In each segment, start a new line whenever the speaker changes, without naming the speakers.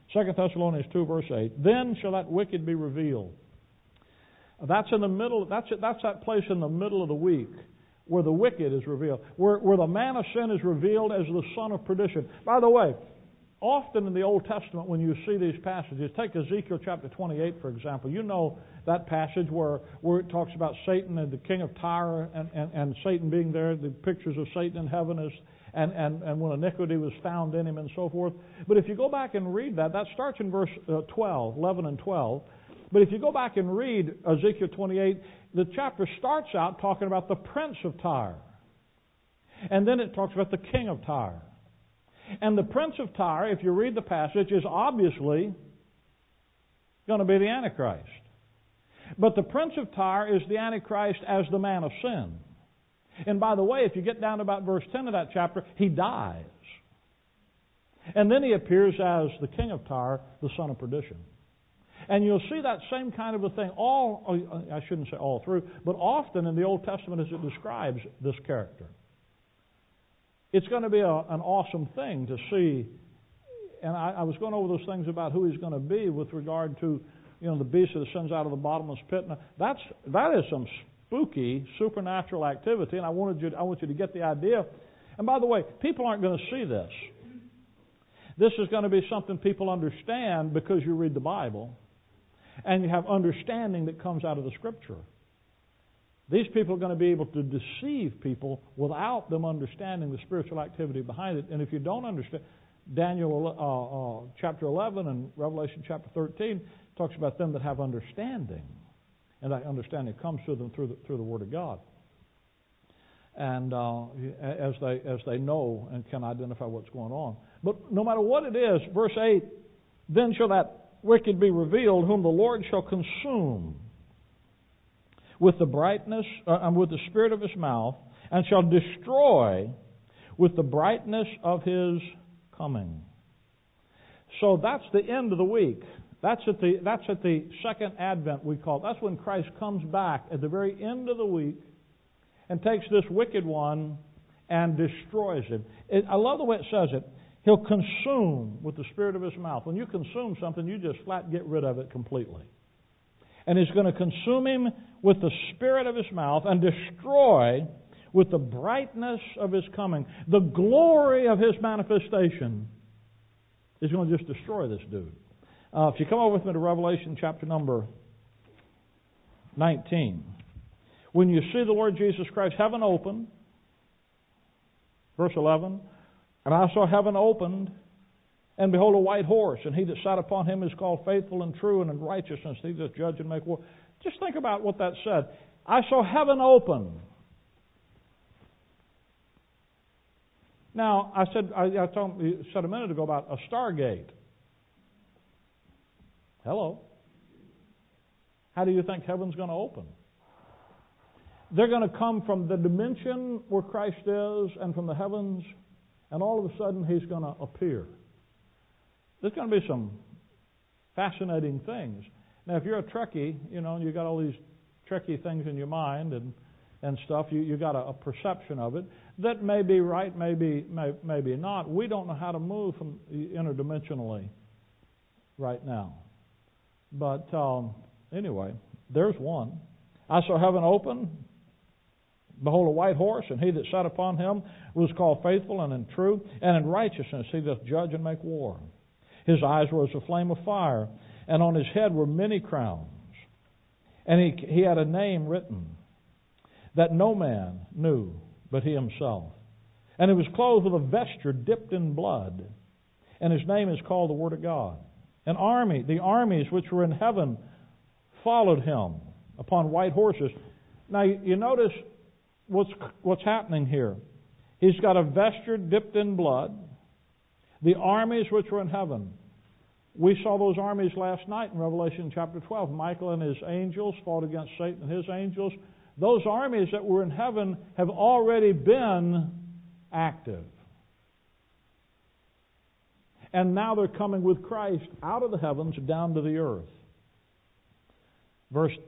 2 Thessalonians 2, verse 8. Then shall that wicked be revealed. That's in the middle. That's that place in the middle of the week where the wicked is revealed, where the man of sin is revealed as the son of perdition. By the way, often in the Old Testament when you see these passages, take Ezekiel chapter 28, for example. You know that passage where it talks about Satan and the king of Tyre and Satan being there, the pictures of Satan in heaven and when iniquity was found in him and so forth. But if you go back and read that starts in verse 11 and 12. But if you go back and read Ezekiel 28, the chapter starts out talking about the prince of Tyre. And then it talks about the king of Tyre. And the prince of Tyre, if you read the passage, is obviously going to be the Antichrist. But the prince of Tyre is the Antichrist as the man of sin. And by the way, if you get down to about verse 10 of that chapter, he dies. And then he appears as the king of Tyre, the son of perdition. And you'll see that same kind of a thing I shouldn't say all through, but often in the Old Testament as it describes this character. It's going to be an awesome thing to see. And I was going over those things about who he's going to be with regard to, the beast that ascends out of the bottomless pit. Now, that is some spooky supernatural activity, and I want you to get the idea. And by the way, people aren't going to see this. This is going to be something people understand because you read the Bible, and you have understanding that comes out of the Scripture. These people are going to be able to deceive people without them understanding the spiritual activity behind it. And if you don't understand, Daniel chapter 11 and Revelation chapter 13 talks about them that have understanding. And that understanding comes to them through the Word of God. And as they know and can identify what's going on. But no matter what it is, verse 8, then shall that wicked be revealed, whom the Lord shall consume with the brightness and with the spirit of his mouth, and shall destroy with the brightness of his coming. So that's the end of the week. That's at the second advent, we call it. That's when Christ comes back at the very end of the week and takes this wicked one and destroys him. I love the way it says it. He'll consume with the spirit of his mouth. When you consume something, you just flat get rid of it completely. And he's going to consume him with the spirit of his mouth and destroy with the brightness of his coming. The glory of his manifestation is going to just destroy this dude. If you come over with me to Revelation chapter number 19, when you see the Lord Jesus Christ, heaven opened, verse 11, and I saw heaven opened, and behold, a white horse, and he that sat upon him is called Faithful and True, and in righteousness he doth judge and make war. Just think about what that said. I saw heaven open. Now, I said a minute ago about a stargate. Hello. How do you think heaven's going to open? They're going to come from the dimension where Christ is and from the heavens, and all of a sudden he's going to appear. There's going to be some fascinating things. Now, if you're a Trekkie, and you got all these Trekkie things in your mind and stuff, you got a perception of it that may be right, maybe not. We don't know how to move from interdimensionally right now. But anyway, there's one. I saw heaven open. Behold, a white horse, and he that sat upon him was called Faithful and True, and in righteousness he doth judge and make war. His eyes were as a flame of fire, and on his head were many crowns. And he had a name written that no man knew but he himself. And he was clothed with a vesture dipped in blood, and his name is called the Word of God. The armies which were in heaven followed him upon white horses. Now you notice what's happening here. He's got a vesture dipped in blood. The armies which were in heaven. We saw those armies last night in Revelation chapter 12. Michael and his angels fought against Satan and his angels. Those armies that were in heaven have already been active. And now they're coming with Christ out of the heavens down to the earth. Verse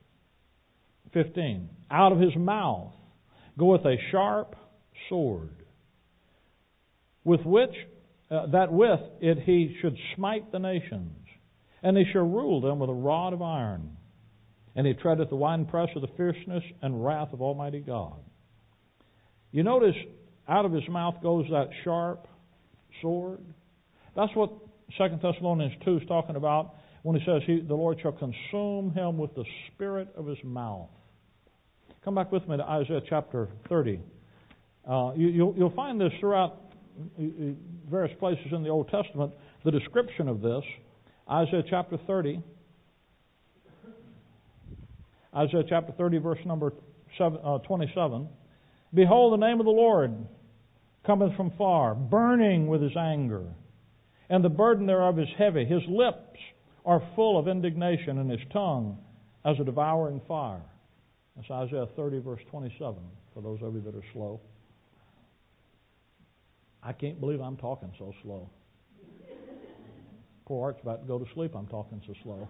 15. Out of his mouth goeth a sharp sword, with which that with it he should smite the nations, and he shall rule them with a rod of iron. And he treadeth the winepress of the fierceness and wrath of Almighty God. You notice out of his mouth goes that sharp sword. That's what 2 Thessalonians 2 is talking about when he says the Lord shall consume him with the spirit of his mouth. Come back with me to Isaiah chapter 30. You'll find this throughout various places in the Old Testament, the description of this. Isaiah chapter 30. Isaiah chapter 30, verse number 27. Behold, the name of the Lord cometh from far, burning with his anger, and the burden thereof is heavy. His lips are full of indignation, and his tongue as a devouring fire. That's Isaiah 30, verse 27, for those of you that are slow. I can't believe I'm talking so slow. Poor Art's about to go to sleep. I'm talking so slow.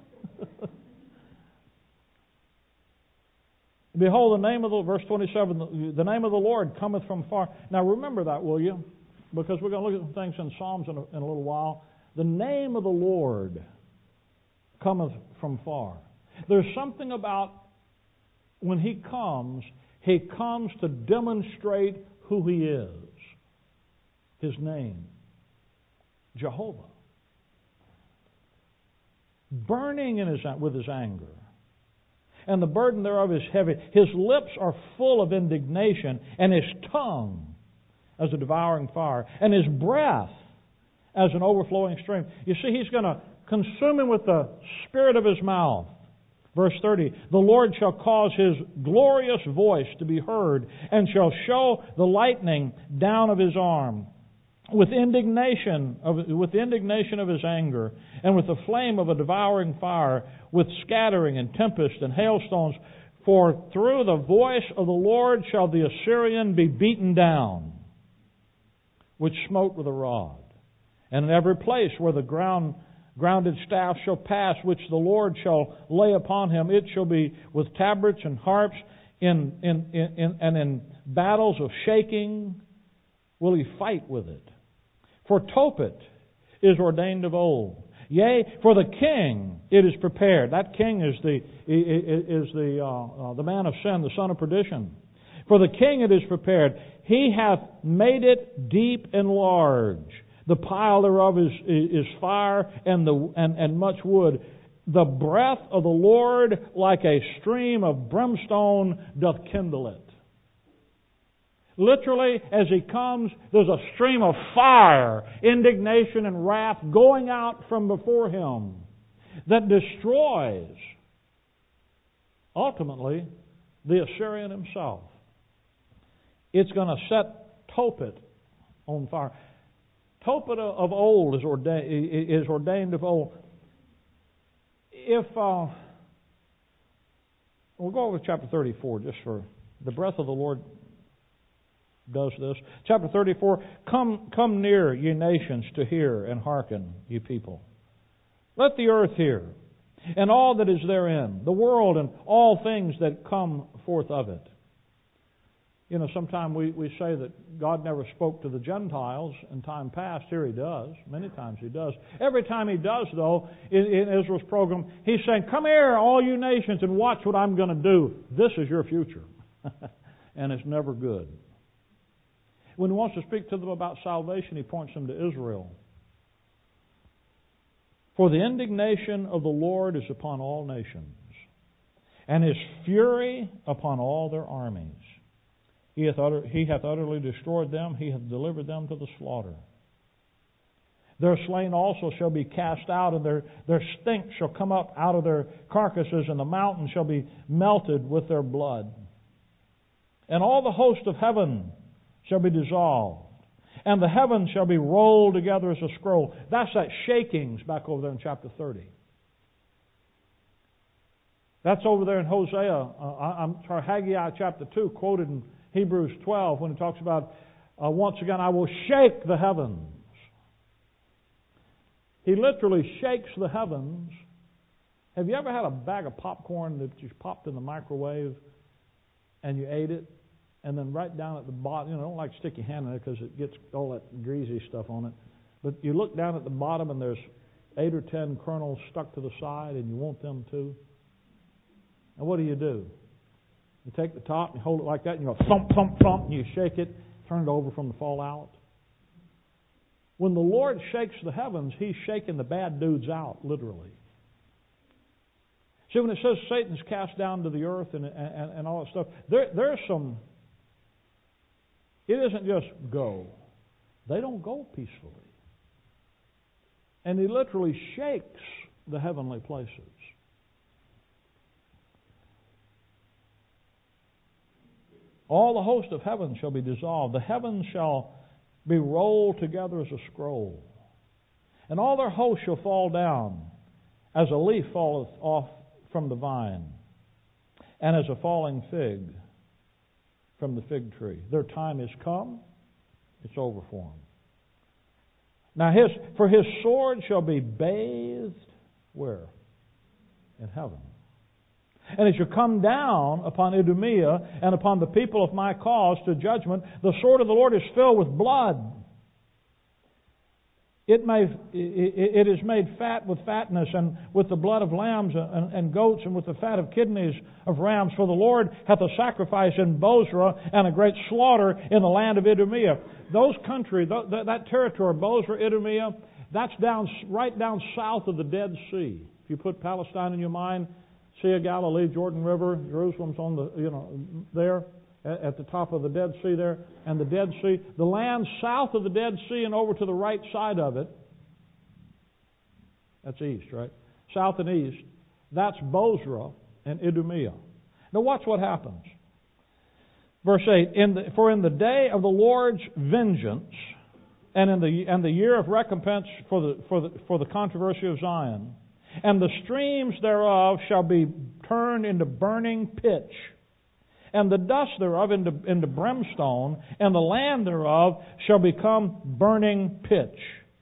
Behold, the name of the, verse 27, the name of the Lord cometh from far. Now remember that, will you? Because we're going to look at some things in Psalms in a little while. The name of the Lord cometh from far. There's something about when He comes to demonstrate who He is. His name, Jehovah. Burning with His anger. And the burden thereof is heavy. His lips are full of indignation, and his tongue as a devouring fire, and his breath as an overflowing stream. You see, He's going to consume him with the spirit of His mouth. Verse 30, the Lord shall cause His glorious voice to be heard, and shall show the lightning down of His arm. With indignation of His anger, and with the flame of a devouring fire, with scattering and tempest and hailstones. For through the voice of the Lord shall the Assyrian be beaten down, which smote with a rod. And in every place where the grounded staff shall pass, which the Lord shall lay upon him, it shall be with tabrets and harps, and in battles of shaking will he fight with it. For Tophet is ordained of old. Yea, for the king it is prepared. That king is the man of sin, the son of perdition. For the king it is prepared. He hath made it deep and large. The pile thereof is fire and much wood. The breath of the Lord like a stream of brimstone doth kindle it. Literally, as He comes, there's a stream of fire, indignation, and wrath going out from before Him that destroys, ultimately, the Assyrian himself. It's going to set Tophet on fire. Tophet of old is ordained of old. We'll go over to chapter 34 just for the breath of the Lord does this. Chapter 34, Come near, ye nations, to hear, and hearken, ye people. Let the earth hear, and all that is therein, the world and all things that come forth of it. You know, sometimes we say that God never spoke to the Gentiles in time past. Here He does. Many times He does. Every time He does, though, in Israel's program, He's saying, come here, all you nations, and watch what I'm going to do. This is your future. And it's never good. When He wants to speak to them about salvation, He points them to Israel. For the indignation of the Lord is upon all nations, and His fury upon all their armies. He hath utterly destroyed them, He hath delivered them to the slaughter. Their slain also shall be cast out, and their stink shall come up out of their carcasses, and the mountains shall be melted with their blood. And all the host of heaven shall be dissolved, and the heavens shall be rolled together as a scroll. That's that shakings back over there in chapter 30. That's over there in Haggai chapter 2, quoted in Hebrews 12, when it talks about, once again, I will shake the heavens. He literally shakes the heavens. Have you ever had a bag of popcorn that you popped in the microwave and you ate it? And then right down at the bottom, don't like to stick your hand in it because it gets all that greasy stuff on it. But you look down at the bottom and there's 8 or 10 kernels stuck to the side and you want them too. And what do? You take the top and you hold it like that and you go thump, thump, thump, and you shake it, turn it over from the fallout. When the Lord shakes the heavens, He's shaking the bad dudes out, literally. See, when it says Satan's cast down to the earth and all that stuff, there's some... It isn't just go. They don't go peacefully. And He literally shakes the heavenly places. All the host of heaven shall be dissolved. The heavens shall be rolled together as a scroll. And all their hosts shall fall down, as a leaf falleth off from the vine, and as a falling fig from the fig tree. Their time is come, it's over for them. Now for His sword shall be bathed, where? In heaven. And it shall come down upon Idumea and upon the people of my cause to judgment. The sword of the Lord is filled with blood. It is made fat with fatness, and with the blood of lambs and goats, and with the fat of kidneys of rams. For the Lord hath a sacrifice in Bozrah, and a great slaughter in the land of Idumea. Those country, that territory, Bozrah, Idumea, that's right down south of the Dead Sea. If you put Palestine in your mind, Sea of Galilee, Jordan River, Jerusalem's on the there at the top of the Dead Sea there, and the Dead Sea, the land south of the Dead Sea and over to the right side of it, that's east, right? South and east, that's Bozrah and Idumea. Now watch what happens. Verse 8, for in the day of the Lord's vengeance, and in the year of recompense for the controversy of Zion, and the streams thereof shall be turned into burning pitch, and the dust thereof into brimstone, and the land thereof shall become burning pitch.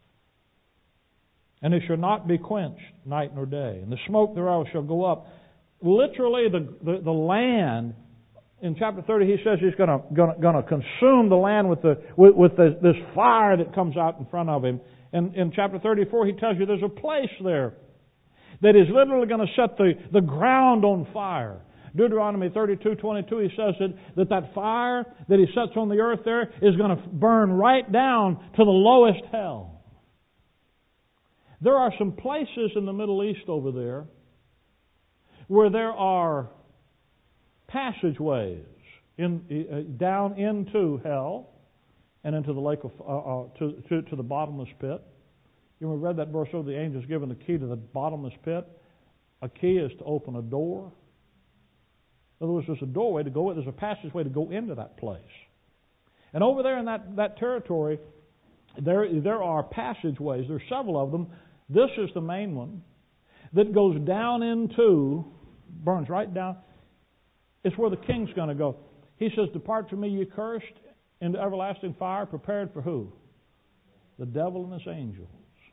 And it shall not be quenched night nor day, and the smoke thereof shall go up. Literally, the land, in chapter 30, he says he's going to consume the land with this fire that comes out in front of him. And in chapter 34, he tells you there's a place there that is literally going to set the ground on fire. Deuteronomy 32:22, he says that fire that He sets on the earth there is going to burn right down to the lowest hell. There are some places in the Middle East over there where there are passageways down into hell and into the lake of to the bottomless pit. You remember, we read that verse over the angels given the key to the bottomless pit. A key is to open a door. In other words, there's a doorway to go. There's a passageway to go into that place. And over there in that territory, there are passageways. There's several of them. This is the main one that goes down into, burns right down. It's where the king's going to go. He says, "Depart from me, ye cursed, into everlasting fire, prepared for who? The devil and his angels."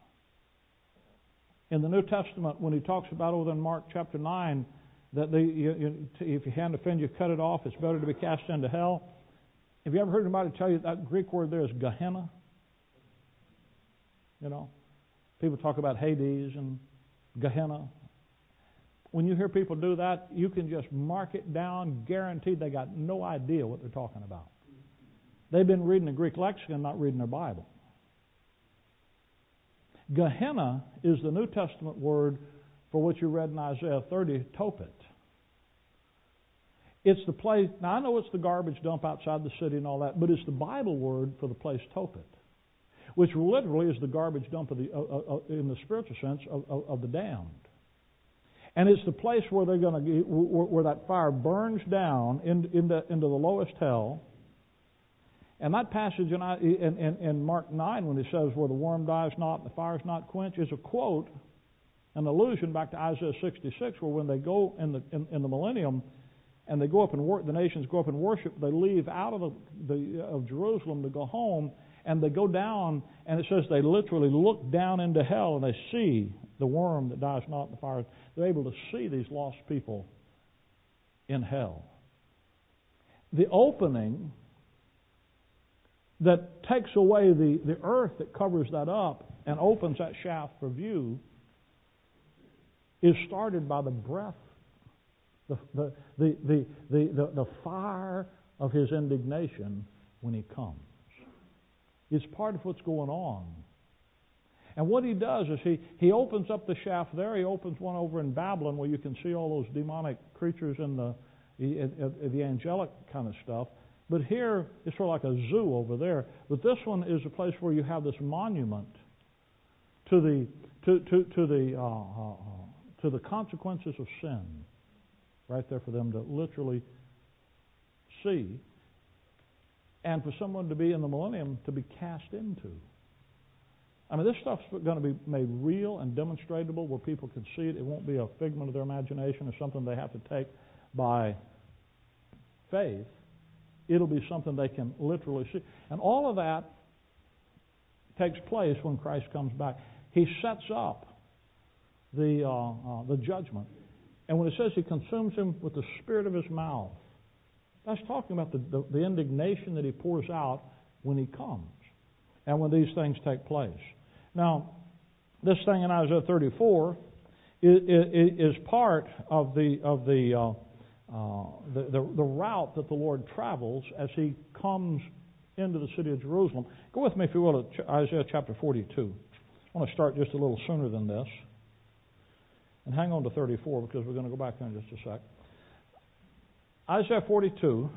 In the New Testament, when he talks about over in Mark chapter 9, that if your hand offend you, cut it off. It's better to be cast into hell. Have you ever heard anybody tell you that Greek word there is Gehenna? You know, people talk about Hades and Gehenna. When you hear people do that, you can just mark it down, guaranteed they got no idea what they're talking about. They've been reading the Greek lexicon, not reading their Bible. Gehenna is the New Testament word for what you read in Isaiah 30, Tophet. It's the place, now I know it's the garbage dump outside the city and all that, but it's the Bible word for the place Tophet, which literally is the garbage dump in the spiritual sense of the damned. And it's the place where they're going to where that fire burns down into the lowest hell. And that passage in Mark 9, when it says where the worm dies not and the fire is not quenched, is a quote, an allusion back to Isaiah 66, where when they go in the millennium and they go up and the nations go up and worship, they leave out of Jerusalem to go home, and they go down, and it says they literally look down into hell and they see the worm that dies not in the fire. They're able to see these lost people in hell. The opening that takes away the earth that covers that up and opens that shaft for view is started by the breath, the fire of His indignation when He comes. It's part of what's going on. And what He does is He opens up the shaft there. He opens one over in Babylon where you can see all those demonic creatures and the angelic kind of stuff. But here it's sort of like a zoo over there. But this one is a place where you have this monument to the consequences of sin, right there for them to literally see, and for someone to be in the millennium to be cast into. I mean, this stuff's going to be made real and demonstratable where people can see it. It won't be a figment of their imagination or something they have to take by faith. It'll be something they can literally see. And all of that takes place when Christ comes back. He sets up the judgment. And when it says He consumes him with the spirit of His mouth, that's talking about the indignation that He pours out when He comes and when these things take place. Now, this thing in Isaiah 34 is part of the route that the Lord travels as He comes into the city of Jerusalem. Go with me, if you will, to Isaiah chapter 42. I want to start just a little sooner than this. And hang on to 34 because we're going to go back there in just a sec. Isaiah 42.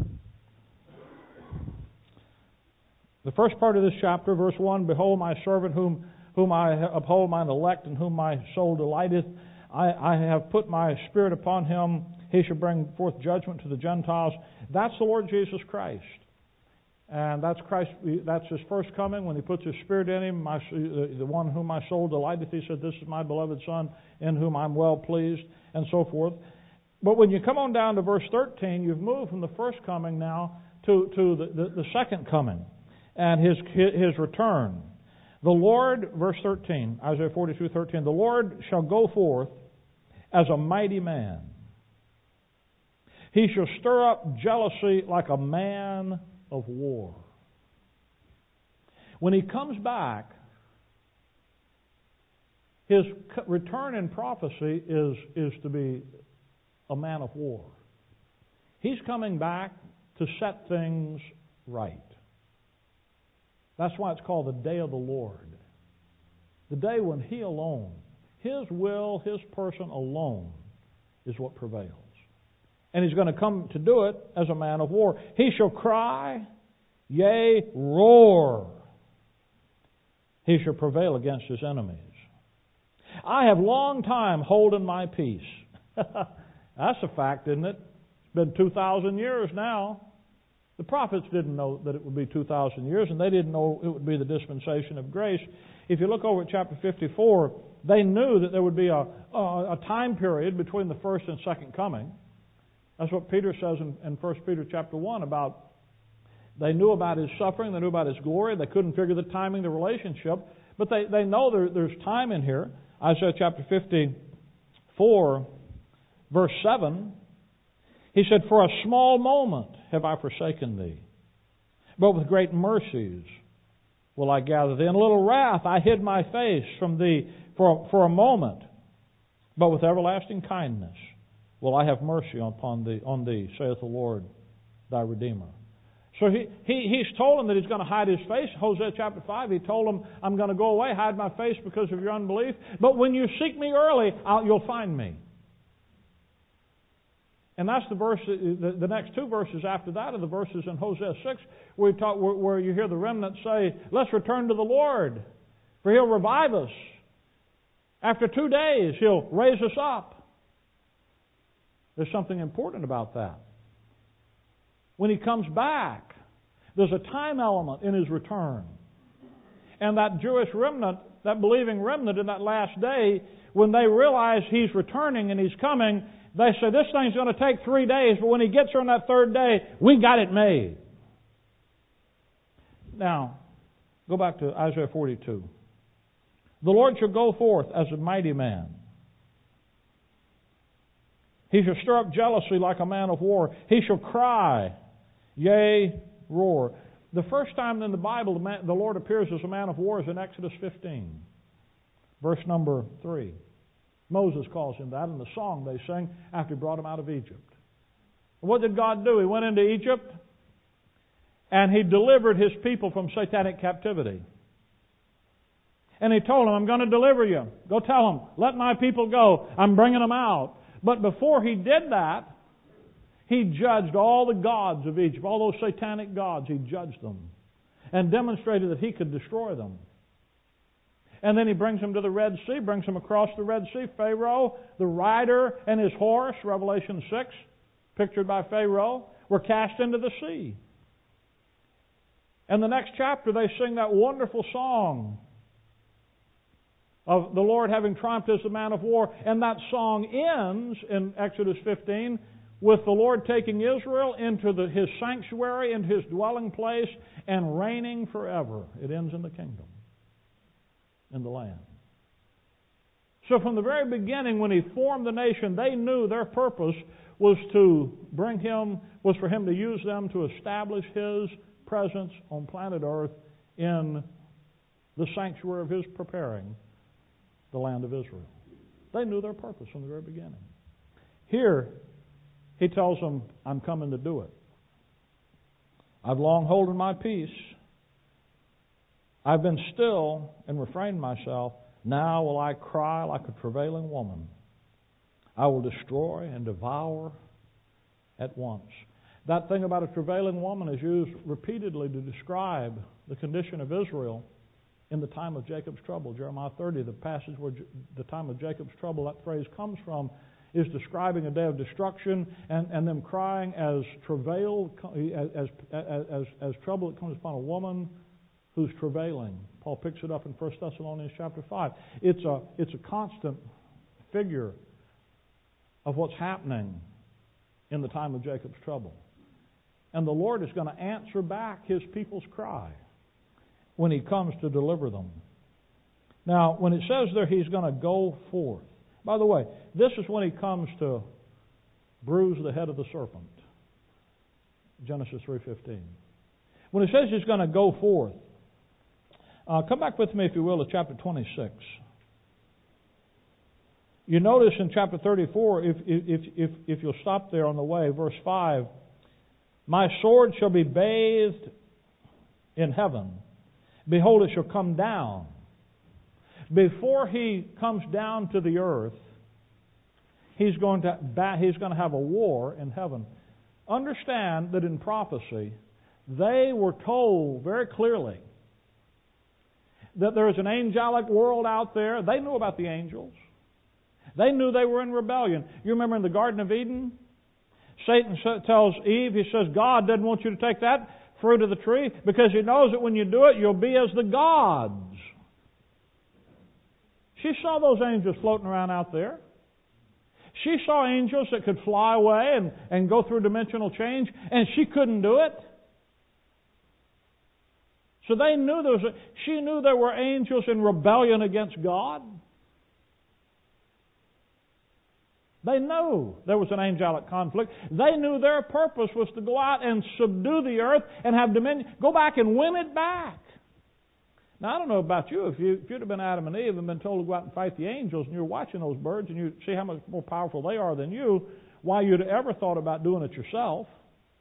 The first part of this chapter, verse 1, Behold my servant whom I uphold, mine elect, in whom my soul delighteth. I have put my spirit upon him. He shall bring forth judgment to the Gentiles. That's the Lord Jesus Christ. And that's Christ. That's His first coming when He puts His Spirit in Him. The one whom my soul delighteth, He said, this is my beloved Son in whom I'm well pleased, and so forth. But when you come on down to verse 13, you've moved from the first coming now to the second coming and His return. The Lord, verse 13, Isaiah 42:13, the Lord shall go forth as a mighty man. He shall stir up jealousy like a man of war. When He comes back, His return in prophecy is to be a man of war. He's coming back to set things right. That's why it's called the day of the Lord. The day when He alone, His will, His person alone, is what prevails. And He's going to come to do it as a man of war. He shall cry, yea, roar. He shall prevail against His enemies. I have long time holden my peace. That's a fact, isn't it? It's been 2,000 years now. The prophets didn't know that it would be 2,000 years, and they didn't know it would be the dispensation of grace. If you look over at chapter 54, they knew that there would be a time period between the first and second coming. That's what Peter says in 1 Peter chapter 1 about they knew about His suffering, they knew about His glory, they couldn't figure the timing, the relationship, but they know there's time in here. Isaiah chapter 54, verse 7, He said, For a small moment have I forsaken thee, but with great mercies will I gather thee. In a little wrath I hid my face from thee for a moment, but with everlasting kindness will I have mercy on thee, saith the Lord thy Redeemer. So he's told them that He's going to hide His face. Hosea chapter 5, He told them, I'm going to go away, hide my face because of your unbelief. But when you seek me early, you'll find me. And that's the verse. The next two verses after that are the verses in Hosea 6 where you hear the remnant say, let's return to the Lord, for He'll revive us. After 2 days, He'll raise us up. There's something important about that. When He comes back, there's a time element in His return. And that Jewish remnant, that believing remnant in that last day, when they realize He's returning and He's coming, they say, this thing's going to take 3 days, but when He gets here on that third day, we got it made. Now, go back to Isaiah 42. The Lord shall go forth as a mighty man. He shall stir up jealousy like a man of war. He shall cry, yea, roar. The first time in the Bible the Lord appears as a man of war is in Exodus 15, verse number 3. Moses calls him that in the song they sing after he brought him out of Egypt. What did God do? He went into Egypt and He delivered His people from satanic captivity. And He told them, I'm going to deliver you. Go tell them, let my people go. I'm bringing them out. But before He did that, He judged all the gods of Egypt, all those satanic gods. He judged them and demonstrated that He could destroy them. And then He brings them to the Red Sea, brings them across the Red Sea. Pharaoh, the rider, and his horse, Revelation 6, pictured by Pharaoh, were cast into the sea. And the next chapter they sing that wonderful song of the Lord having triumphed as the man of war. And that song ends in Exodus 15 with the Lord taking Israel into His sanctuary, into His dwelling place, and reigning forever. It ends in the kingdom, in the land. So from the very beginning, when He formed the nation, they knew their purpose was for Him to use them to establish His presence on planet Earth in the sanctuary of His preparing, the land of Israel. They knew their purpose from the very beginning. Here, He tells them, I'm coming to do it. I've long holden my peace. I've been still and refrained myself. Now will I cry like a travailing woman. I will destroy and devour at once. That thing about a travailing woman is used repeatedly to describe the condition of Israel in the time of Jacob's trouble. Jeremiah 30, the passage where the time of Jacob's trouble, that phrase comes from, is describing a day of destruction and them crying as travail, as trouble that comes upon a woman who's travailing. Paul picks it up in 1 Thessalonians chapter 5. It's a constant figure of what's happening in the time of Jacob's trouble. And the Lord is going to answer back His people's cry when He comes to deliver them. Now, when it says there He's going to go forth, by the way, this is when He comes to bruise the head of the serpent. Genesis 3:15. When it says He's going to go forth, come back with me, if you will, to chapter 26. You notice in chapter 34, if you'll stop there on the way, verse 5, my sword shall be bathed in heaven. Behold, it shall come down. Before He comes down to the earth, He's going to have a war in heaven. Understand that in prophecy, they were told very clearly that there is an angelic world out there. They knew about the angels. They knew they were in rebellion. You remember in the Garden of Eden? Satan tells Eve, he says, God doesn't want you to take that fruit of the tree because He knows that when you do it, you'll be as the gods. She saw those angels floating around out there. She saw angels that could fly away and go through dimensional change, and she couldn't do it. So she knew there were angels in rebellion against God. They knew there was an angelic conflict. They knew their purpose was to go out and subdue the earth and have dominion. Go back and win it back. Now, I don't know about you. If you'd have been Adam and Eve and been told to go out and fight the angels, and you're watching those birds and you see how much more powerful they are than you, why you'd ever thought about doing it yourself.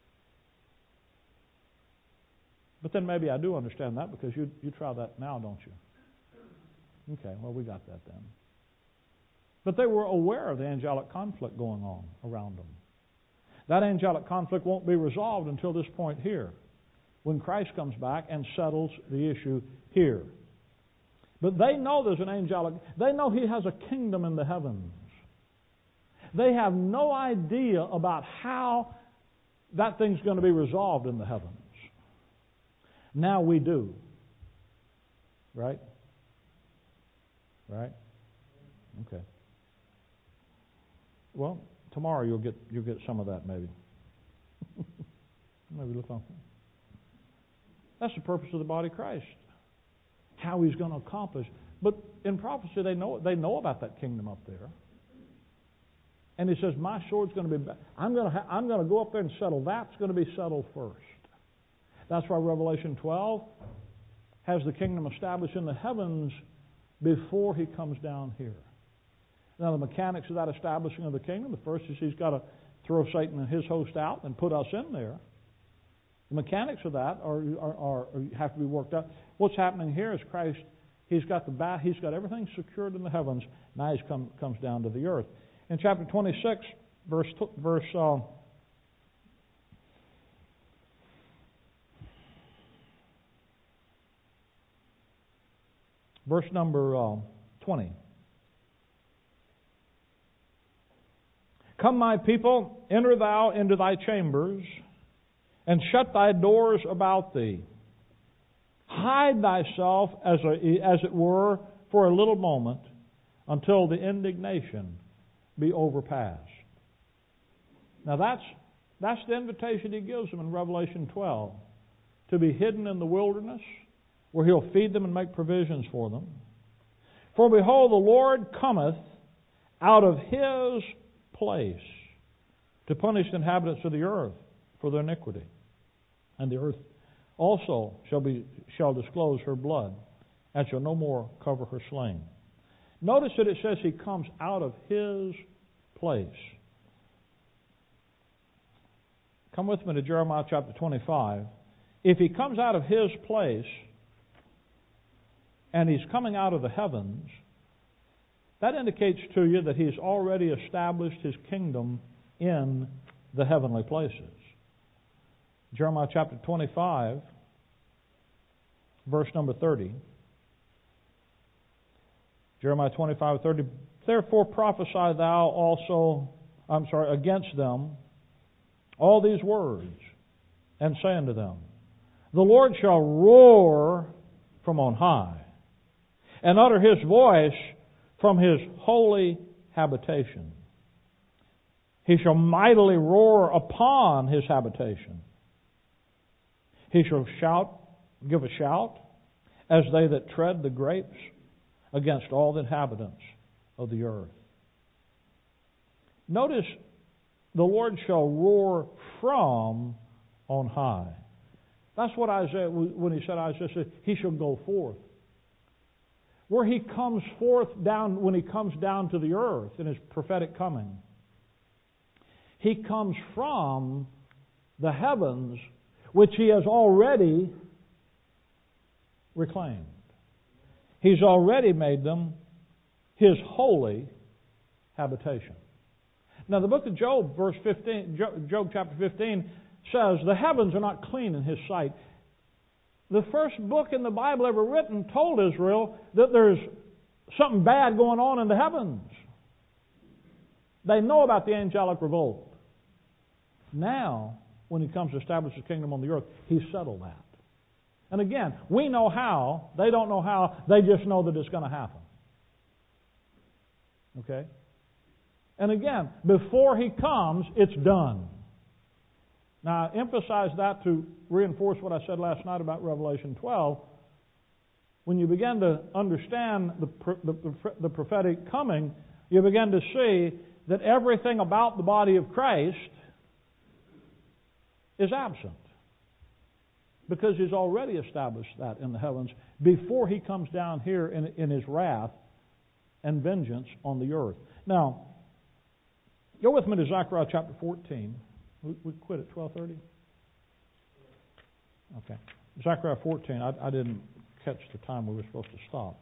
But then maybe I do understand that because you try that now, don't you? Okay, well, we got that then. But they were aware of the angelic conflict going on around them. That angelic conflict won't be resolved until this point here, when Christ comes back and settles the issue here. But they know there's an angelic, they know He has a kingdom in the heavens. They have no idea about how that thing's going to be resolved in the heavens. Now we do. Right? Right? Okay. Well, tomorrow you'll get some of that maybe. Maybe look on. That's the purpose of the body of Christ. How He's going to accomplish. But in prophecy, they know about that kingdom up there. And He says, my sword's going to be. I'm going to go up there and settle. That's going to be settled first. That's why Revelation 12 has the kingdom established in the heavens before He comes down here. Now, the mechanics of that establishing of the kingdom, the first is He's got to throw Satan and his host out and put us in there. The mechanics of that have to be worked out. What's happening here is Christ, He's got everything secured in the heavens. Now He comes down to the earth. In chapter 26, verse number 20. Come, my people, enter thou into thy chambers, and shut thy doors about thee. Hide thyself, as it were, for a little moment, until the indignation be overpassed. Now that's the invitation He gives them in Revelation 12, to be hidden in the wilderness, where He'll feed them and make provisions for them. For behold, the Lord cometh out of His place to punish the inhabitants of the earth for their iniquity. And the earth also shall disclose her blood, and shall no more cover her slain. Notice that it says He comes out of His place. Come with me to Jeremiah chapter 25. If He comes out of His place, and He's coming out of the heavens, that indicates to you that He's already established His kingdom in the heavenly places. Jeremiah chapter 25, verse number 30. Jeremiah 25:30. Therefore prophesy thou also, against them all these words, and say unto them, the Lord shall roar from on high, and utter His voice from His holy habitation. He shall mightily roar upon His habitation. He shall give a shout, as they that tread the grapes, against all the inhabitants of the earth. Notice, the Lord shall roar from on high. That's what Isaiah, when he said, Isaiah said, He shall go forth. Where He comes forth down, when He comes down to the earth in His prophetic coming, He comes from the heavens, which He has already reclaimed. He's already made them His holy habitation. Now the book of Job, Job chapter 15, says the heavens are not clean in His sight. The first book in the Bible ever written told Israel that there's something bad going on in the heavens. They know about the angelic revolt. Now, when He comes to establish His kingdom on the earth, He's settled that. And again, we know how. They don't know how. They just know that it's going to happen. Okay? And again, before He comes, it's done. Now, I emphasize that to reinforce what I said last night about Revelation 12. When you begin to understand the prophetic coming, you begin to see that everything about the body of Christ is absent. Because He's already established that in the heavens before He comes down here in His wrath and vengeance on the earth. Now, go with me to Zechariah chapter 14. We quit at 12:30? Okay. Zechariah 14. I didn't catch the time we were supposed to stop.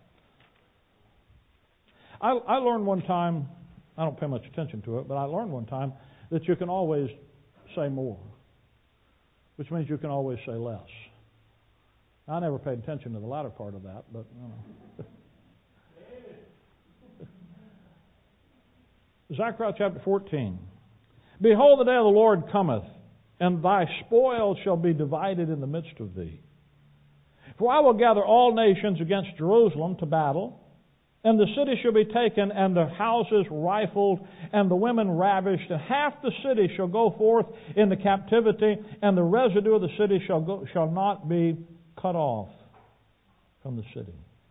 I learned one time, I don't pay much attention to it, but I learned one time that you can always say more, which means you can always say less. I never paid attention to the latter part of that, but Zechariah chapter 14. Behold, the day of the Lord cometh, and thy spoil shall be divided in the midst of thee. For I will gather all nations against Jerusalem to battle, and the city shall be taken, and the houses rifled, and the women ravished, and half the city shall go forth into captivity, and the residue of the city shall not be cut off from the city.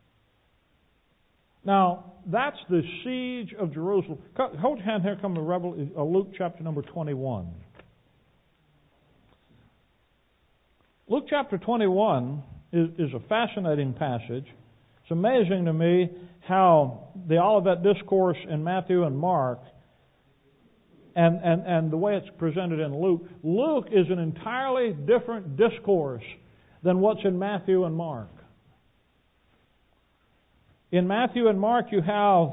Now, that's the siege of Jerusalem. Hold your hand here, come to Luke chapter number 21. Luke chapter 21 is a fascinating passage. It's amazing to me how the Olivet Discourse in Matthew and Mark and the way it's presented in Luke. Luke is an entirely different discourse than what's in Matthew and Mark. In Matthew and Mark you have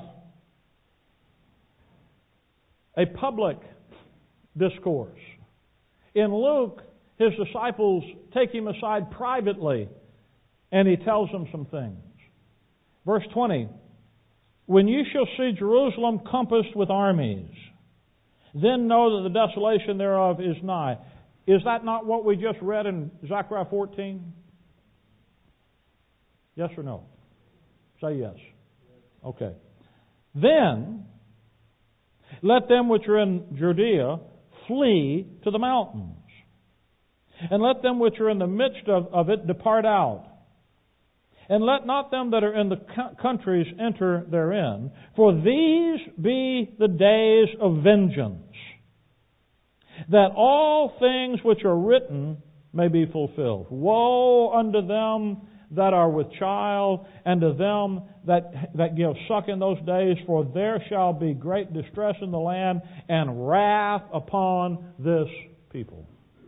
a public discourse. In Luke, his disciples take him aside privately and he tells them some things. Verse 20, when you shall see Jerusalem compassed with armies, then know that the desolation thereof is nigh. Is that not what we just read in Zechariah 14? Yes or no? Say yes. Okay. Then, let them which are in Judea flee to the mountains, and let them which are in the midst of it depart out. And let not them that are in the countries enter therein, for these be the days of vengeance, that all things which are written may be fulfilled. Woe unto them that are with child, and to them that give suck in those days, for there shall be great distress in the land, and wrath upon this people.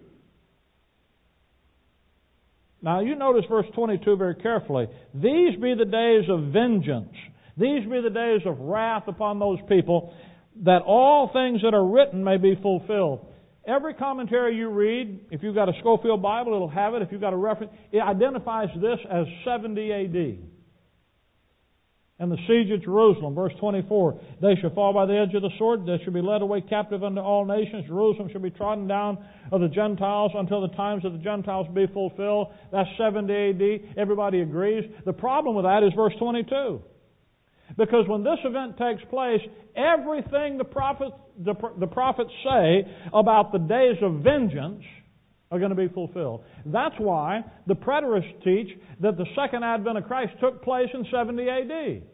Now you notice verse 22 very carefully. These be the days of vengeance. These be the days of wrath upon those people, that all things that are written may be fulfilled. Every commentary you read, if you've got a Scofield Bible, it'll have it. If you've got a reference, it identifies this as 70 A.D. And the siege of Jerusalem, verse 24, they shall fall by the edge of the sword, they shall be led away captive unto all nations, Jerusalem shall be trodden down of the Gentiles until the times of the Gentiles be fulfilled. That's 70 A.D. Everybody agrees. The problem with that is verse 22. Because when this event takes place, everything the prophets say about the days of vengeance are going to be fulfilled. That's why the preterists teach that the second advent of Christ took place in 70 A.D.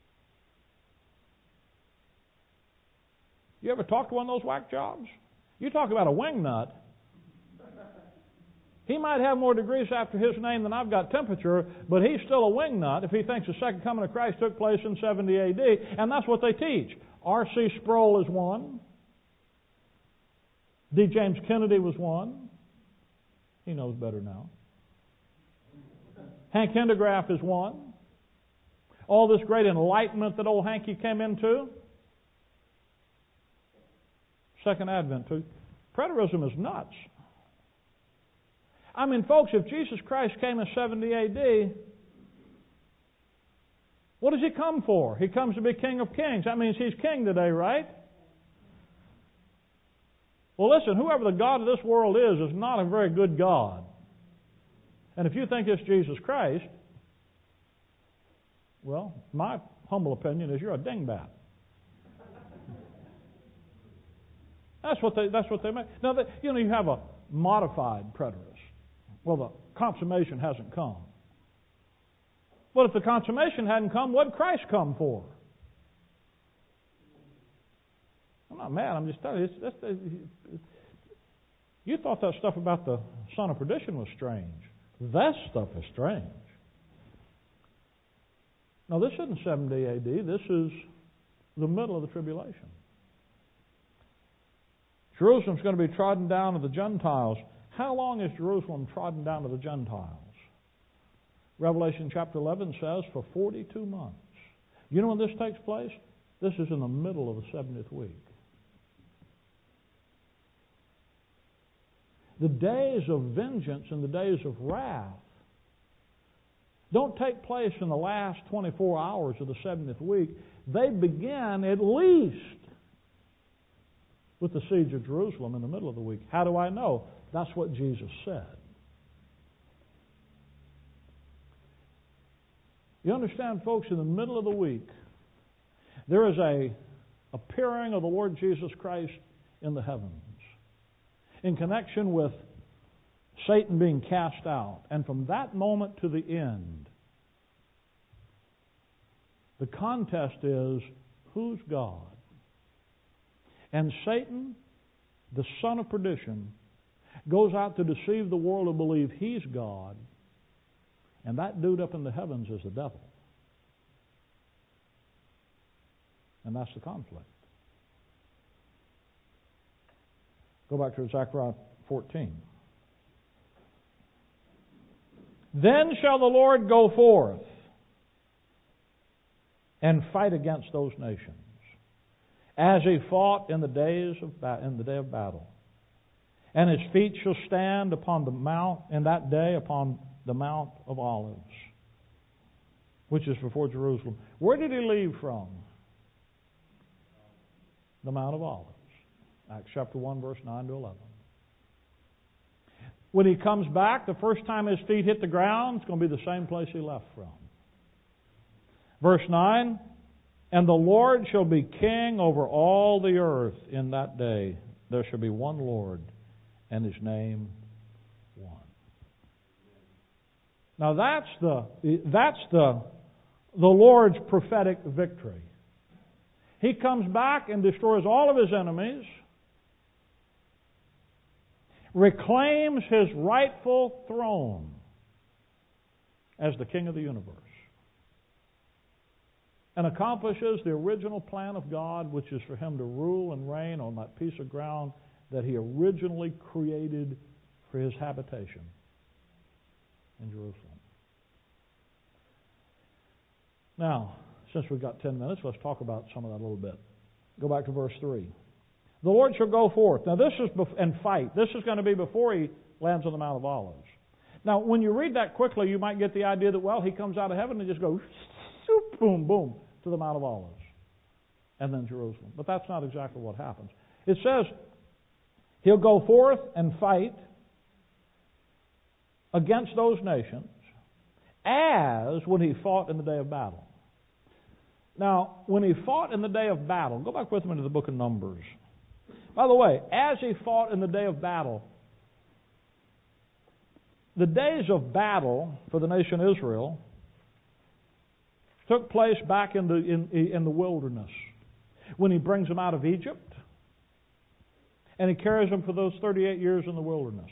You ever talk to one of those whack jobs? You talk about a wingnut. He might have more degrees after his name than I've got temperature, but he's still a wingnut if he thinks the second coming of Christ took place in 70 A.D., and that's what they teach. R.C. Sproul is one. D. James Kennedy was one. He knows better now. Hank Hendegraff is one. All this great enlightenment that old Hanky came into. Second Advent too. Preterism is nuts. I mean, folks, if Jesus Christ came in 70 A.D., what does He come for? He comes to be King of Kings. That means He's King today, right? Well, listen, whoever the God of this world is not a very good God. And if you think it's Jesus Christ, well, my humble opinion is you're a dingbat. That's what they make. Now, you have a modified preterist. Well, the consummation hasn't come. Well, if the consummation hadn't come, what did Christ come for? I'm not mad. I'm just telling you. You thought that stuff about the son of perdition was strange. That stuff is strange. No, this isn't 70 A.D. This is the middle of the tribulation. Jerusalem's going to be trodden down of the Gentiles. How long is Jerusalem trodden down to the Gentiles? Revelation chapter 11 says for 42 months. You know when this takes place? This is in the middle of the 70th week. The days of vengeance and the days of wrath don't take place in the last 24 hours of the 70th week. They begin at least with the siege of Jerusalem in the middle of the week. How do I know? That's what Jesus said. You understand, folks, in the middle of the week, there is a appearing of the Lord Jesus Christ in the heavens in connection with Satan being cast out. And from that moment to the end, the contest is, who's God? And Satan, the son of perdition, goes out to deceive the world to believe he's God, and that dude up in the heavens is the devil. And that's the conflict. Go back to Zechariah 14. Then shall the Lord go forth and fight against those nations, as he fought in the day of battle. And his feet shall stand upon the mount in that day upon the Mount of Olives, which is before Jerusalem. Where did he leave from? The Mount of Olives. Acts chapter 1, verse 9 to 11. When he comes back, the first time his feet hit the ground, it's going to be the same place he left from. Verse 9, and the Lord shall be king over all the earth in that day. There shall be one Lord, and his name one. Now that's the Lord's prophetic victory. He comes back and destroys all of his enemies, reclaims his rightful throne as the King of the universe, and accomplishes the original plan of God, which is for him to rule and reign on that piece of ground that he originally created for his habitation in Jerusalem. Now, since we've got 10 minutes, let's talk about some of that a little bit. Go back to verse 3. The Lord shall go forth. Now this is and fight. This is going to be before he lands on the Mount of Olives. Now, when you read that quickly, you might get the idea that, well, he comes out of heaven and just goes, boom, boom, to the Mount of Olives, and then Jerusalem. But that's not exactly what happens. It says he'll go forth and fight against those nations as when he fought in the day of battle. Now, when he fought in the day of battle, go back with me to the book of Numbers. By the way, as he fought in the day of battle, the days of battle for the nation Israel took place back in the wilderness, when he brings them out of Egypt, and he carries them for those 38 years in the wilderness.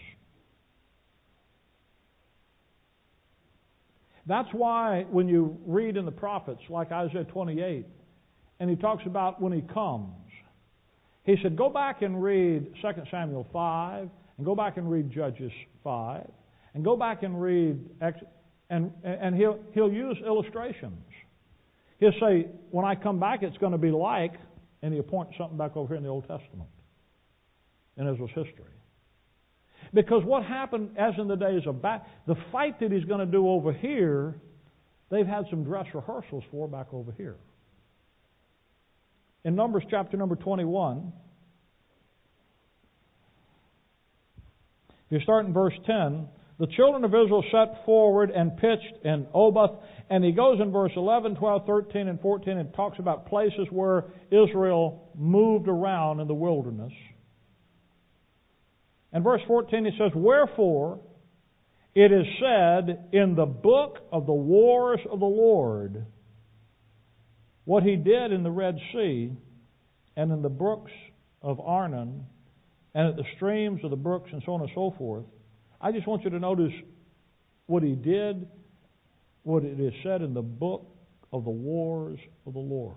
That's why when you read in the prophets, like Isaiah 28, and he talks about when he comes, he said, go back and read 2 Samuel 5, and go back and read Judges 5, and go back and read, and he'll use illustrations. He'll say, when I come back, it's going to be like, and he points something back over here in the Old Testament, in Israel's history. Because what happened, as in the days of battle, the fight that he's going to do over here, they've had some dress rehearsals for back over here. In Numbers chapter number 21, if you start in verse 10, the children of Israel set forward and pitched in Oboth, and he goes in verse 11, 12, 13, and 14 and talks about places where Israel moved around in the wilderness. And verse 14 he says, wherefore it is said in the book of the wars of the Lord, what he did in the Red Sea, and in the brooks of Arnon, and at the streams of the brooks, and so on and so forth. I just want you to notice what he did, what it is said in the book of the wars of the Lord.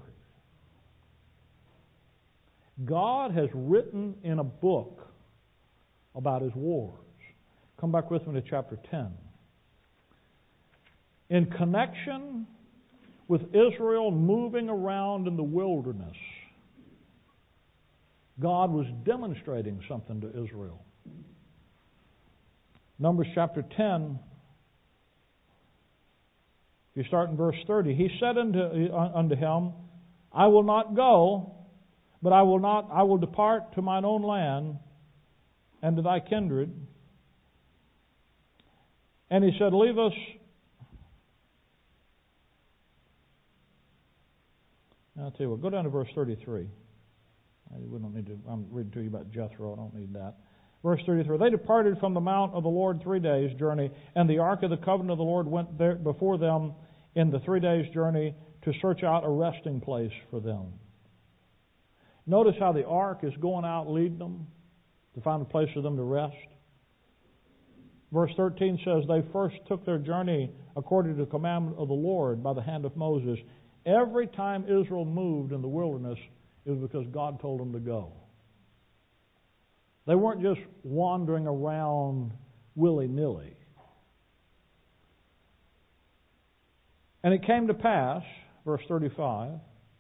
God has written in a book about his wars. Come back with me to chapter 10. In connection with Israel moving around in the wilderness, God was demonstrating something to Israel. Numbers chapter 10, if you start in verse 30, he said unto him, I will not go, but I will depart to mine own land and to thy kindred. And he said, leave us. Now, I'll tell you what, go down to verse 33. We don't need to, I'm reading to you about Jethro, I don't need that. Verse 33, they departed from the mount of the Lord 3 days' journey, and the ark of the covenant of the Lord went there before them in the 3 days' journey to search out a resting place for them. Notice how the ark is going out leading them to find a place for them to rest. Verse 13 says, they first took their journey according to the commandment of the Lord by the hand of Moses. Every time Israel moved in the wilderness, it was because God told them to go. They weren't just wandering around willy-nilly. And it came to pass, verse 35,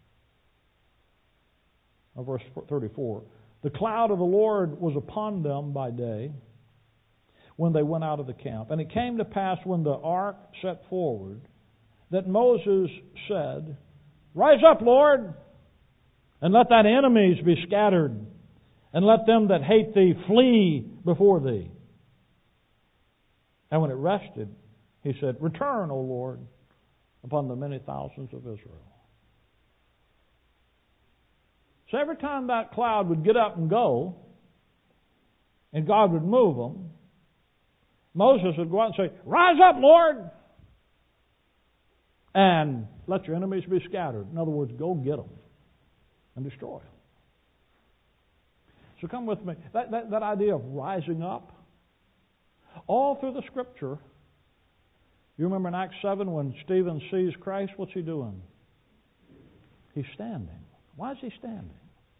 or verse 34, the cloud of the Lord was upon them by day when they went out of the camp. And it came to pass when the ark set forward that Moses said, rise up, Lord, and let thine enemies be scattered, and let them that hate thee flee before thee. And when it rested, he said, return, O Lord, upon the many thousands of Israel. So every time that cloud would get up and go, and God would move them, Moses would go out and say, rise up, Lord, and let your enemies be scattered. In other words, go get them and destroy them. So come with me. That idea of rising up, all through the Scripture. You remember in Acts 7 when Stephen sees Christ, what's he doing? He's standing. Why is he standing?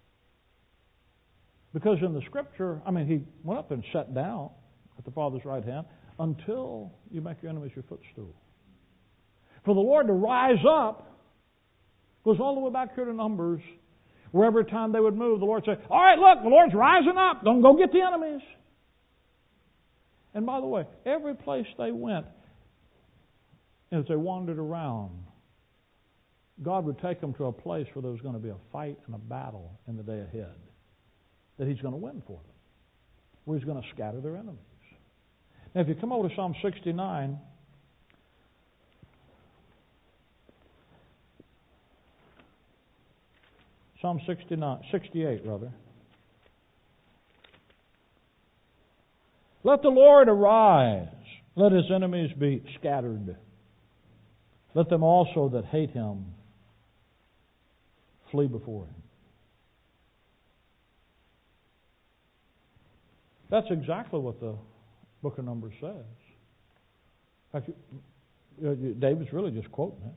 Because in the Scripture, he went up and sat down at the Father's right hand until you make your enemies your footstool. For the Lord to rise up goes all the way back here to Numbers, where every time they would move, the Lord said, all right, look, the Lord's rising up. Don't go get the enemies. And by the way, every place they went, as they wandered around, God would take them to a place where there was going to be a fight and a battle in the day ahead that He's going to win for them, where He's going to scatter their enemies. Now, if you come over to Psalm 69, Psalm 68, rather. Let the Lord arise. Let His enemies be scattered. Let them also that hate Him flee before Him. That's exactly what the book of Numbers says. In fact, David's really just quoting it.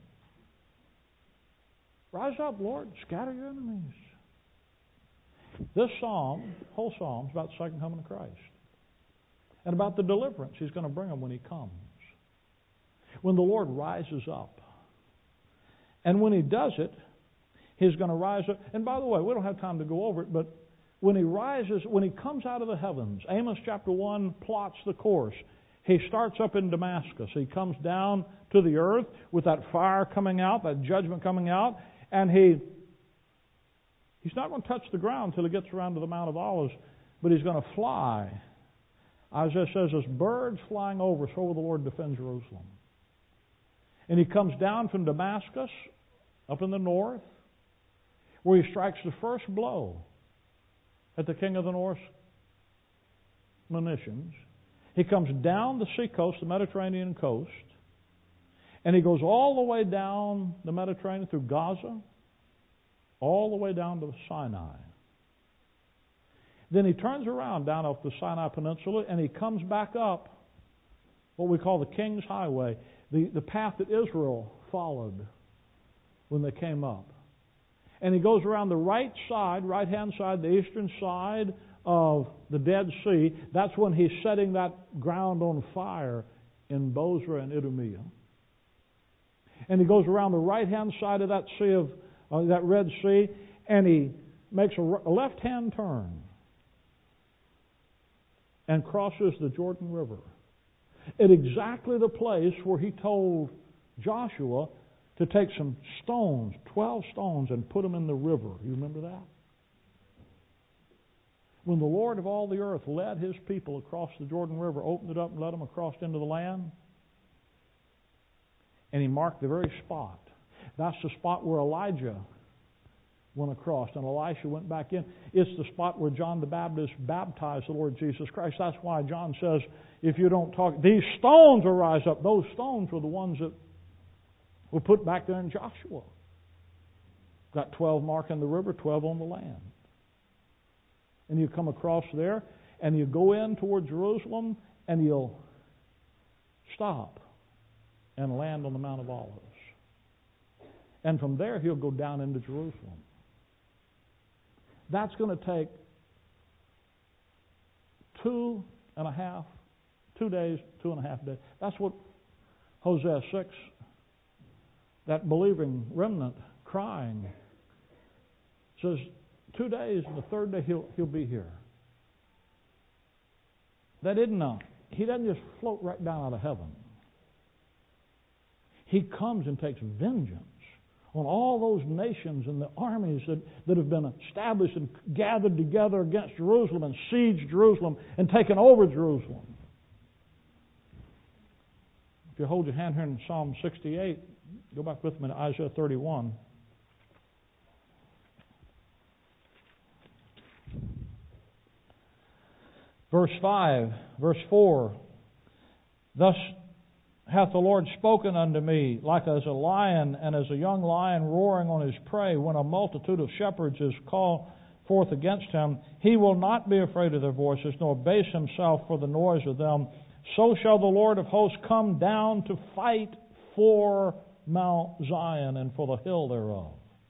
Rise up, Lord, scatter your enemies. This psalm, whole psalm, is about the second coming of Christ. And about the deliverance He's going to bring them when He comes. When the Lord rises up. And when He does it, He's going to rise up. And by the way, we don't have time to go over it, but when He rises, when He comes out of the heavens, Amos chapter 1 plots the course. He starts up in Damascus. He comes down to the earth with that fire coming out, that judgment coming out, and He's not going to touch the ground until He gets around to the Mount of Olives, but He's going to fly. Isaiah says, as birds flying over, so will the Lord defend Jerusalem. And He comes down from Damascus, up in the north, where He strikes the first blow at the king of the north's munitions. He comes down the sea coast, the Mediterranean coast, and He goes all the way down the Mediterranean through Gaza, all the way down to Sinai. Then He turns around down off the Sinai Peninsula and He comes back up what we call the King's Highway, the path that Israel followed when they came up. And He goes around the right-hand side, the eastern side of the Dead Sea. That's when He's setting that ground on fire in Bozrah and Idumea. And He goes around the right-hand side of that sea that Red Sea, and He makes a left-hand turn and crosses the Jordan River at exactly the place where He told Joshua to take some stones, 12 stones, and put them in the river. You remember that? When the Lord of all the earth led His people across the Jordan River, opened it up and let them across into the land, and He marked the very spot. That's the spot where Elijah went across and Elisha went back in. It's the spot where John the Baptist baptized the Lord Jesus Christ. That's why John says, if you don't talk, these stones will rise up. Those stones were the ones that were put back there in Joshua. Got 12 marking the river, 12 on the land. And you come across there and you go in toward Jerusalem and you'll stop and land on the Mount of Olives. And from there, He'll go down into Jerusalem. That's going to take 2 days, 2.5 days. That's what Hosea 6, that believing remnant crying, says 2 days, and the third day he'll be here. That isn't He doesn't just float right down out of heaven. He comes and takes vengeance on all those nations and the armies that have been established and gathered together against Jerusalem and sieged Jerusalem and taken over Jerusalem. If you hold your hand here in Psalm 68, go back with me to Isaiah 31. Verse 5, verse 4, thus hath the Lord spoken unto me, like as a lion and as a young lion roaring on his prey, when a multitude of shepherds is called forth against him. He will not be afraid of their voices, nor base himself for the noise of them. So shall the Lord of hosts come down to fight for Mount Zion and for the hill thereof.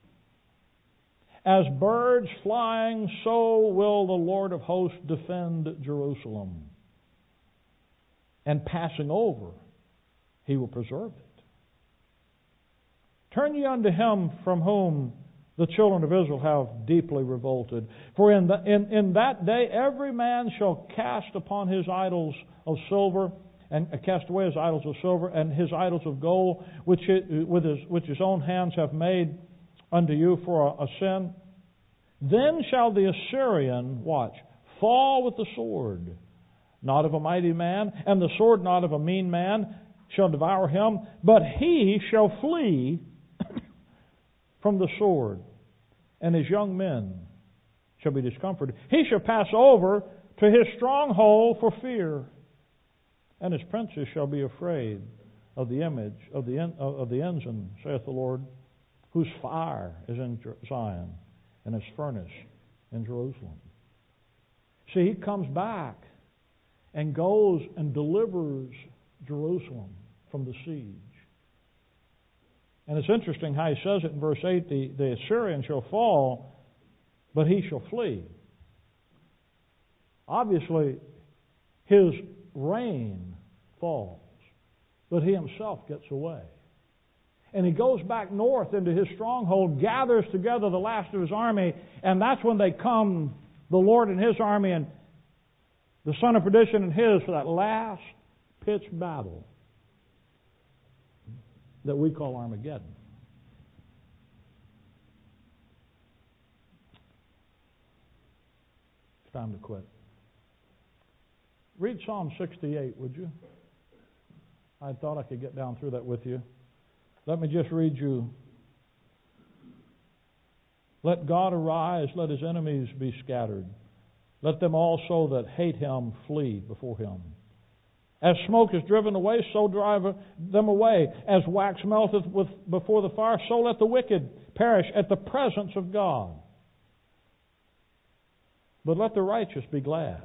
As birds flying, so will the Lord of hosts defend Jerusalem. And passing over, He will preserve it. Turn ye unto Him from whom the children of Israel have deeply revolted. For in that day every man shall cast upon his idols of silver, and cast away his idols of silver, and his idols of gold, which his own hands have made unto you for a sin. Then shall the Assyrian, watch, fall with the sword, not of a mighty man, and the sword not of a mean man shall devour him, but he shall flee from the sword, and his young men shall be discomforted. He shall pass over to his stronghold for fear, and his princes shall be afraid of the image of the ensign, saith the Lord, whose fire is in Zion, and his furnace in Jerusalem. See, He comes back and goes and delivers Jerusalem from the siege. And it's interesting how He says it in verse 8, the Assyrian shall fall, but he shall flee. Obviously, his reign falls, but he himself gets away. And he goes back north into his stronghold, gathers together the last of his army, and that's when they come, the Lord and His army, and the son of perdition and his, for that last pitched battle that we call Armageddon. It's time to quit. Read Psalm 68, would you? I thought I could get down through that with you. Let me just read you. Let God arise, let His enemies be scattered. Let them also that hate Him flee before Him. As smoke is driven away, so drive them away. As wax melteth before the fire, so let the wicked perish at the presence of God. But let the righteous be glad.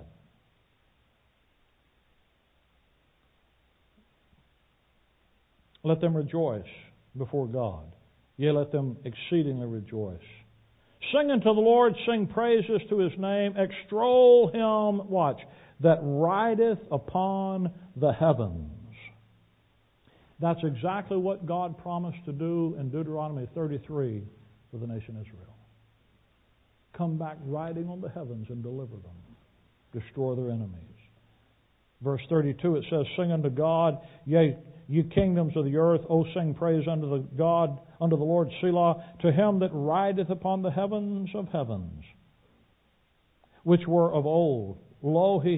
Let them rejoice before God. Yea, let them exceedingly rejoice. Sing unto the Lord, sing praises to His name, extol Him, watch, that rideth upon the heavens. That's exactly what God promised to do in Deuteronomy 33 for the nation Israel. Come back riding on the heavens and deliver them. Destroy their enemies. Verse 32, it says, sing unto God, yea, you kingdoms of the earth, O sing praise unto the Lord, Selah, to Him that rideth upon the heavens of heavens, which were of old. Lo, He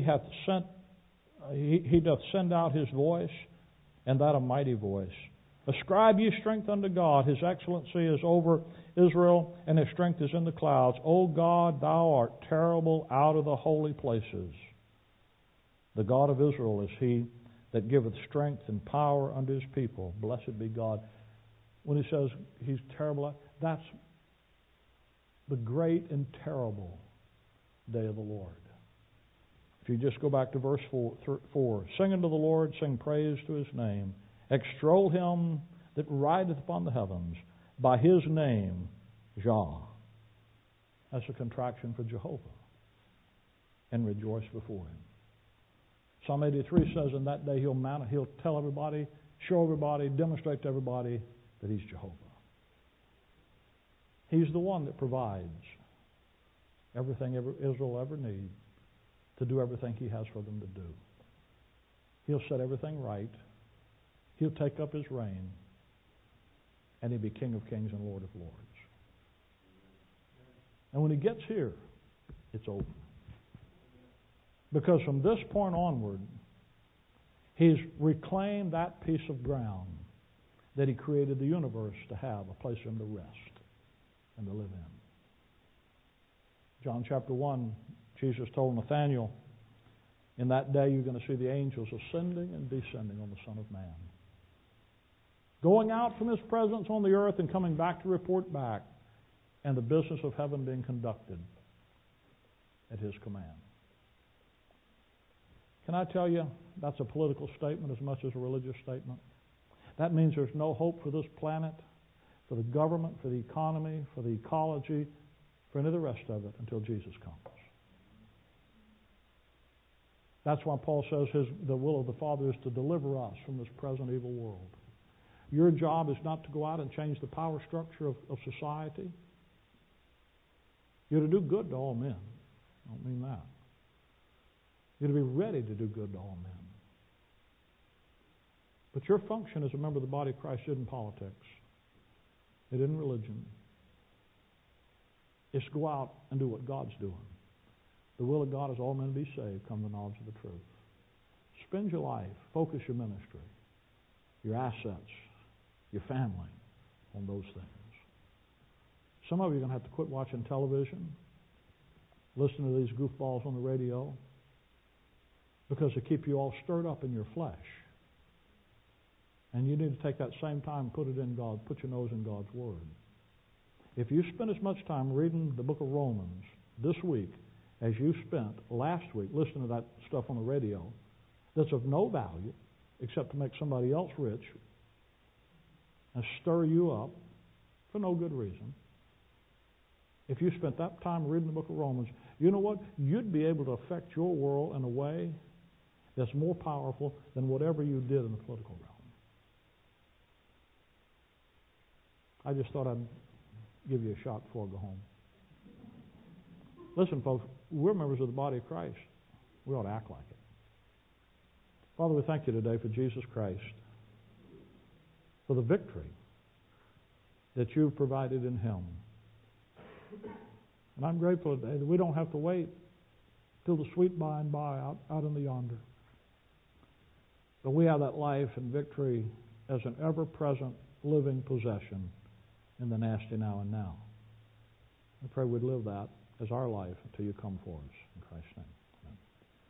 doth send out His voice, and that a mighty voice. Ascribe ye strength unto God. His excellency is over Israel, and His strength is in the clouds. O God, Thou art terrible out of the holy places. The God of Israel is He that giveth strength and power unto His people. Blessed be God. When He says He's terrible, that's the great and terrible day of the Lord. If you just go back to verse 4, sing unto the Lord, sing praise to His name. Extol Him that rideth upon the heavens. By His name, Jah. That's a contraction for Jehovah. And rejoice before Him. Psalm 83 says in that day He'll tell everybody, show everybody, demonstrate to everybody that He's Jehovah. He's the one that provides everything Israel ever need to do everything He has for them to do. He'll set everything right. He'll take up His reign. And He'll be King of kings and Lord of lords. And when He gets here, it's over. Because from this point onward, He's reclaimed that piece of ground that He created the universe to have, a place for Him to rest and to live in. John chapter 1, Jesus told Nathanael, in that day you're going to see the angels ascending and descending on the Son of Man. Going out from His presence on the earth and coming back to report back, and the business of heaven being conducted at His command. Can I tell you, that's a political statement as much as a religious statement. That means there's no hope for this planet, for the government, for the economy, for the ecology, for any of the rest of it until Jesus comes. That's why Paul says the will of the Father is to deliver us from this present evil world. Your job is not to go out and change the power structure of society. You're to do good to all men. I don't mean that. You're to be ready to do good to all men. But your function as a member of the body of Christ isn't politics. It isn't religion. It's to go out and do what God's doing. The will of God is all men to be saved, come to the knowledge of the truth. Spend your life, focus your ministry, your assets, your family on those things. Some of you are going to have to quit watching television, listen to these goofballs on the radio, because they keep you all stirred up in your flesh. And you need to take that same time and put your nose in God's Word. If you spend as much time reading the book of Romans this week as you spent last week listening to that stuff on the radio that's of no value except to make somebody else rich and stir you up for no good reason, if you spent that time reading the book of Romans, you know what? You'd be able to affect your world in a way that's more powerful than whatever you did in the political realm. I just thought I'd give you a shot before I go home. Listen, folks, we're members of the body of Christ. We ought to act like it. Father, we thank You today for Jesus Christ, for the victory that You've provided in Him. And I'm grateful today that we don't have to wait till the sweet by and by out in the yonder. But we have that life and victory as an ever-present living possession in the nasty now and now. I pray we'd live that as our life until You come for us. In Christ's name.